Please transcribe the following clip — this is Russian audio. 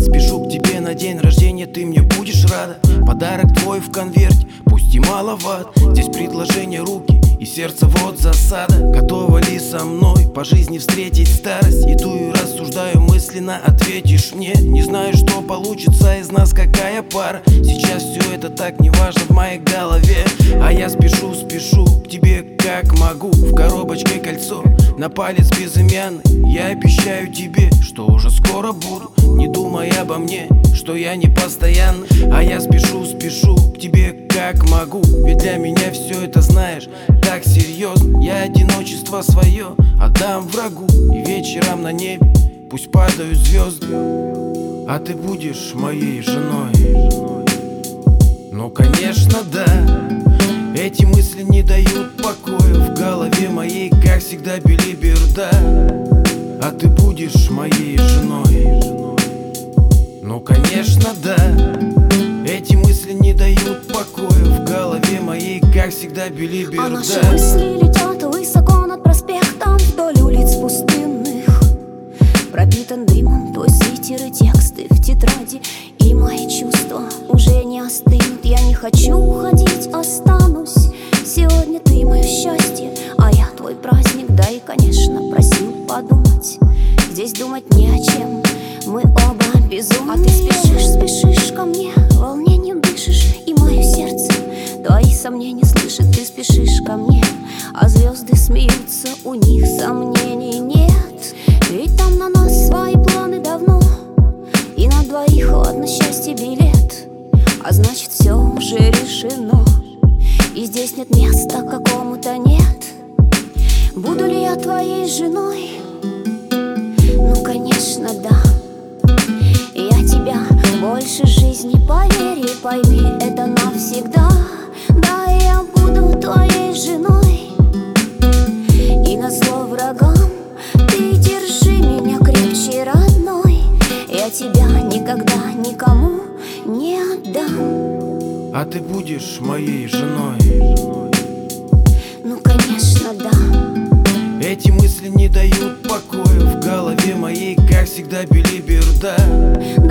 Спешу к тебе на день рождения, ты мне будешь рада. Подарок твой в конверте, пусть и маловат. Здесь предложение руки и сердце вот засада. Готова ли со мной по жизни встретить старость? Иду и рассуждаю мысленно, ответишь мне. Не знаю, что получится из нас, какая пара. Сейчас все это так неважно в моей голове. А я спешу к тебе как могу. В коробочке кольцо, на палец безымянный. Я обещаю тебе, что уже скоро буду. Не думай обо мне, что я не постоянный. А я спешу к тебе как могу. Ведь для меня все это, знаешь, так серьезно. Я одиночество свое отдам врагу. И вечером на небе пусть падают звезды, а ты будешь моей женой. Ну конечно да, эти мысли не дают покоя. В голове моей, как всегда, белиберда, а ты будешь моей женой. Ну конечно да, эти мысли не дают покоя. В голове моей, как всегда, белиберда. А наши мысли летят высоко над проспектом, вдоль улиц пустынных. Пропитан дымом твой свитер и тексты в тетради. И мои чувства уже не остынут. Я не хочу уходить, останусь. Сегодня ты мое счастье, а я твой праздник. Да и, конечно, просил подумать. Здесь думать не о чем, мы оба безумны. А ты спешишь ко мне, волнением дышишь. И мое сердце твои сомнения слышит. Ты спешишь ко мне, а звезды смеются, у них сомнений нет. Ведь там на нас свои планы давно, и на двоих ладно счастье билет. А значит все уже решено, и здесь нет места какому-то нет. Буду ли я твоей женой? Ну конечно да. Я тебя больше жизни, поверь и пойми, это навсегда. Да, я буду твоей женой. И назло врагам ты держи меня крепче, родной. Я тебя никогда никому не отдам, а ты будешь моей женой. ну конечно да. Эти мысли не дают покоя. В голове моей, как всегда, белиберда.